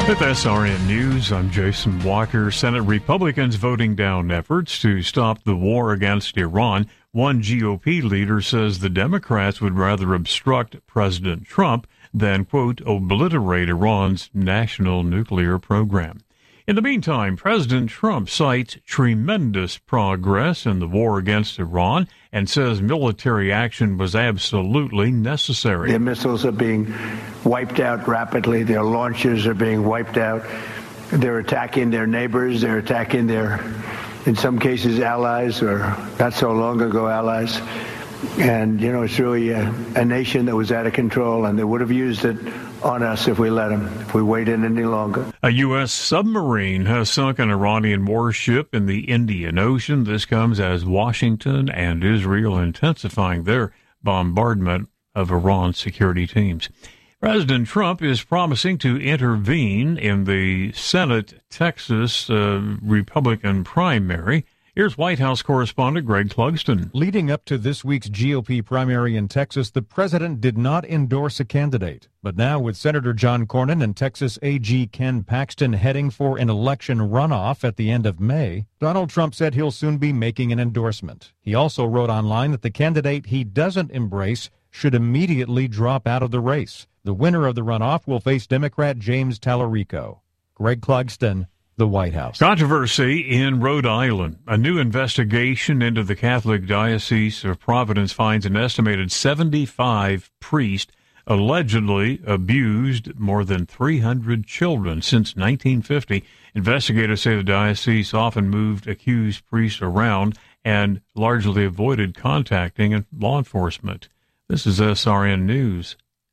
With SRN News, I'm Jason Walker. Senate Republicans voting down efforts to stop the war against Iran. One GOP leader says the Democrats would rather obstruct President Trump than, quote, obliterate Iran's national nuclear program. In the meantime, President Trump cites tremendous progress in the war against Iran and says military action was absolutely necessary. Their missiles are being wiped out rapidly. Their launchers are being wiped out. They're attacking their neighbors. They're attacking their, in some cases, allies or not so long ago allies. And, you know, it's really a nation that was out of control, and they would have used it on us if we let them, if we waited any longer. A U.S. submarine has sunk an Iranian warship in the Indian Ocean. This comes as Washington and Israel intensifying their bombardment of Iran's security teams. President Trump is promising to intervene in the Senate Texas Republican primary. Here's White House correspondent Greg Clugston. Leading up to this week's GOP primary in Texas, the president did not endorse a candidate. But now, with Senator John Cornyn and Texas AG Ken Paxton heading for an election runoff at the end of May, Donald Trump said he'll soon be making an endorsement. He also wrote online that the candidate he doesn't embrace should immediately drop out of the race. The winner of the runoff will face Democrat James Tallarico. Greg Clugston, the White House. Controversy in Rhode Island. A new investigation into the Catholic Diocese of Providence finds an estimated 75 priests allegedly abused more than 300 children since 1950. Investigators say the diocese often moved accused priests around and largely avoided contacting law enforcement. This is SRN News.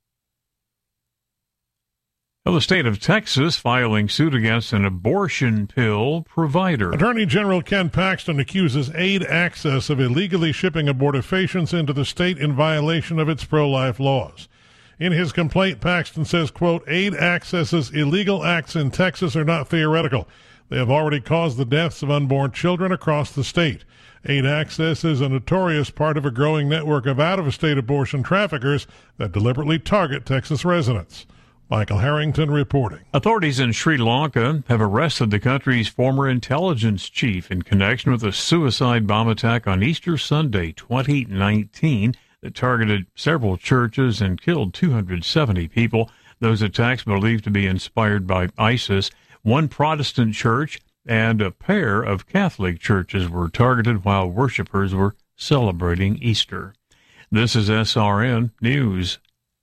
Well, the state of Texas filing suit against an abortion pill provider. Attorney General Ken Paxton accuses Aid Access of illegally shipping abortifacients into the state in violation of its pro-life laws. In his complaint, Paxton says, quote, Aid Access's illegal acts in Texas are not theoretical. They have already caused the deaths of unborn children across the state. Aid Access is a notorious part of a growing network of out-of-state abortion traffickers that deliberately target Texas residents. Michael Harrington reporting. Authorities in Sri Lanka have arrested the country's former intelligence chief in connection with a suicide bomb attack on Easter Sunday 2019 that targeted several churches and killed 270 people. Those attacks believed to be inspired by ISIS. One Protestant church and a pair of Catholic churches were targeted while worshipers were celebrating Easter. This is SRN News.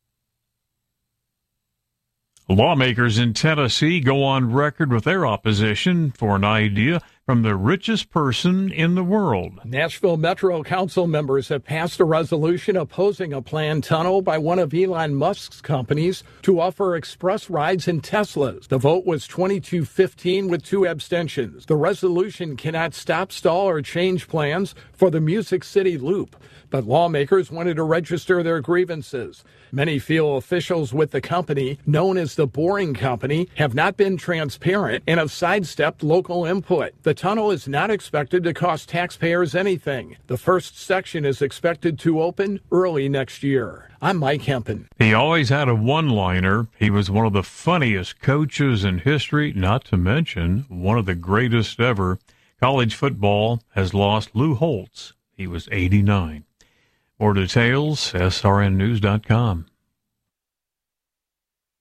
Lawmakers in Tennessee go on record with their opposition for an idea from the richest person in the world. Nashville Metro Council members have passed a resolution opposing a planned tunnel by one of Elon Musk's companies to offer express rides in Teslas. The vote was 22-15 with 2 abstentions. The resolution cannot stop, stall, or change plans for the Music City Loop, but lawmakers wanted to register their grievances. Many feel officials with the company, known as the Boring Company, have not been transparent and have sidestepped local input. The tunnel is not expected to cost taxpayers anything. The first section is expected to open early next year. I'm Mike Hempen. He always had a one-liner. He was one of the funniest coaches in history, not to mention one of the greatest ever. College football has lost Lou Holtz. He was 89. More details, srnnews.com.